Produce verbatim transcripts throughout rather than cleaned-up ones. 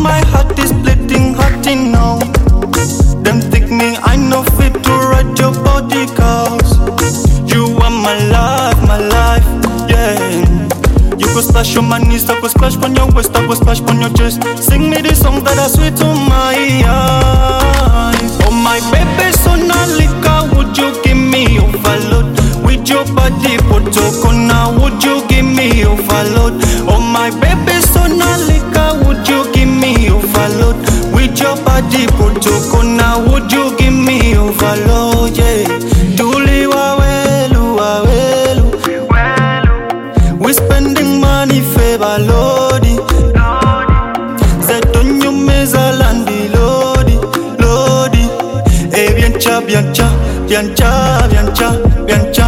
my heart is bleeding, hurting now. Them think me, I know fit to ride your body, cause you are my life, my life, yeah. You go splash on my knees, I go splash on your waist, I go splash on your chest. Sing me the songs that are sweet to my eyes. Oh my baby, so nalika, would you give me overload? With your body, potokona, would you give me overload? Oh my baby, so nalika, would you give me overload? With your body, potokona, would you give me overload? Yeah, Duli wawelu, wawelu. We spending money, favor lodi. Zetonyo meza landi lodi, lodi. Eh, biancha, biancha, biancha, biancha, biancha.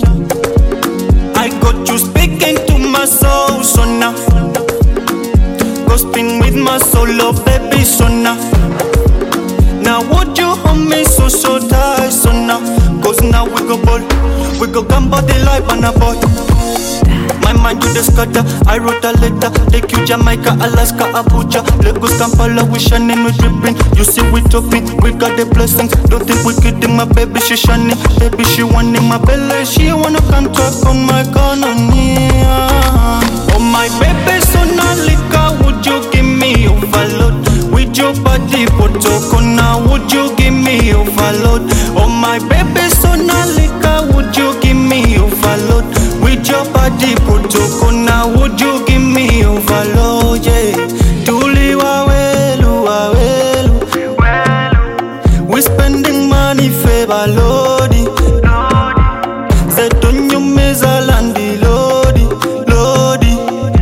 I got you speaking to my soul, so now go spin with my solo, baby, so now. Now would you hold me so, so tight, so now? Cause now we go ball, we go gamble the life on a boy. My mind to the scatter, I wrote a letter. Take you Jamaica, Alaska, Abuja, Lagos, Kampala, we shining, we dripping. You see we topping, we got the blessings. Don't think we kidding, my baby, she shining. Baby, she wanting my belly, she wanna come talk on my corner. Oh my baby, so nalika, would you give me overload? With your body, potokona, would you give me overload? Oh my baby, so nalika, would you give me overload? With your body, potokona, would you give me overload? Yeah, Duli wawelu, wawelu. We spending money, favor lodi. Zetonyo meza landi lodi, lodi.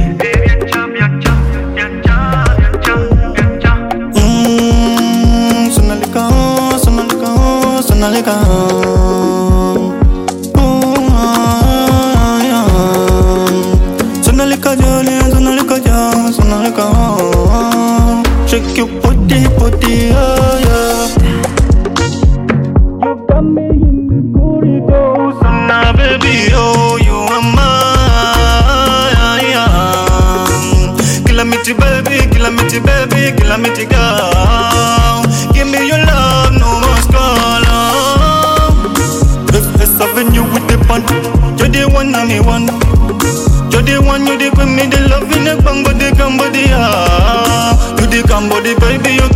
Mmm, sonalika, sonalika, sonalika. Shake your body, body, oh yeah. You got me in the corridor, so now baby, oh, you are mine. Kilamiti baby, kilamiti baby, kilamiti girl. Give me your love, no more scholar. This avenue with the band, you're the one and me one. You're the one, you the queen, me the love in the bang body, come body, ah. You the come body, baby, you